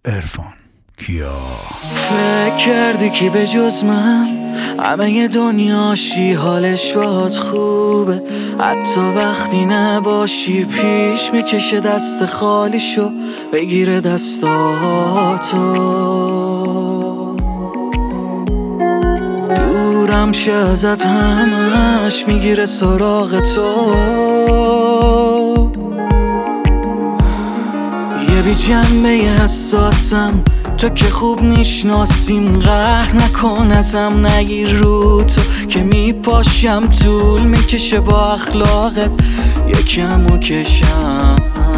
عرفان کیا. فکر کردی که به جز من همه دنیاشی حالش باهات خوبه، حتی وقتی نباشی پیش میکشه دست خالیشو بگیره دستاتو. دورم شه ازت همش میگیره سراغ تو، یه بی جنبه حساسم تو که خوب میشناسیم. قهر نکن ازم نگیر رو تو که میپاشم، طول میکشه با اخلاقت یکم و کشم.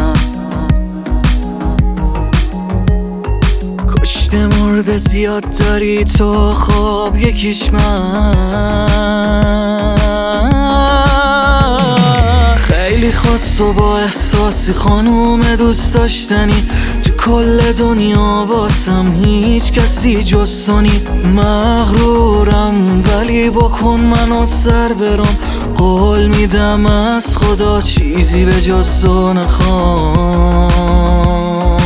کشته مرده زیاد داری تو، خب یکیش من. خیلی خاص و با احساسی خانوم دوست داشتنی، تو کل دنیا واسم هیچ کسی جز تو نی. مغرورم ولی بکن منو سر برم، قول میدم از خدا چیزی به جز تو نخوام.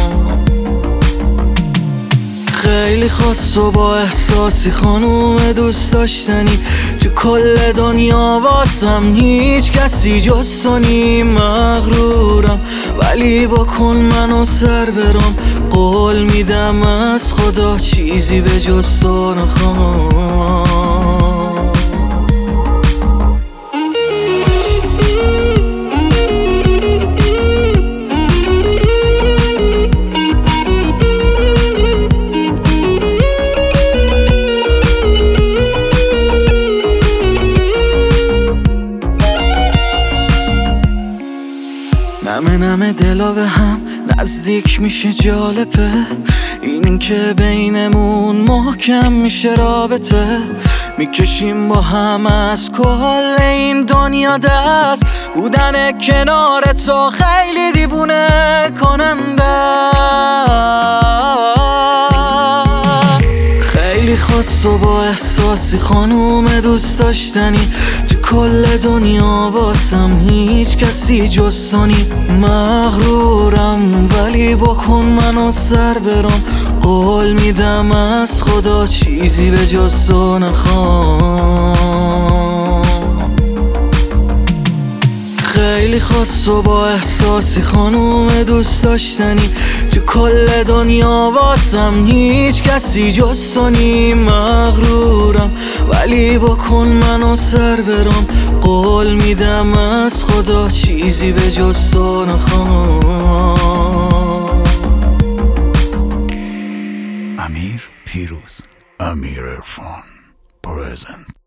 خیلی خاص و با احساسی خانوم دوست داشتنی، تو کل دنیا واسم هیچ کسی جز تو نی. مغرورم ولی بکن منو سر برم، قول میدم از خدا چیزی به جز تو نخوام. نمه دلا به هم نزدیک میشه، جالبه این که بینمون محکم میشه رابطه. میکشیم با هم از کل این دنیا دست، بودن کنار تو خیلی دیوونه کننده است. خیلی خاص و با احساسی خانوم دوست داشتنی، تو کل دنیا واسم هیچ کسی جز تو نی. مغرورم ولی بکن منو سر برم، قول میدم از خدا چیزی به جز تو نخوام. خیلی خاص و با احساسی خانوم دوست داشتنی، تو کل دنیا واسم هیچ کسی جز تو نی. مغرورم ولی بکن منو سر برم، قول میدم از خدا چیزی به جز تو نخوام. امیر پیروز، امیر عرفان پرزنت.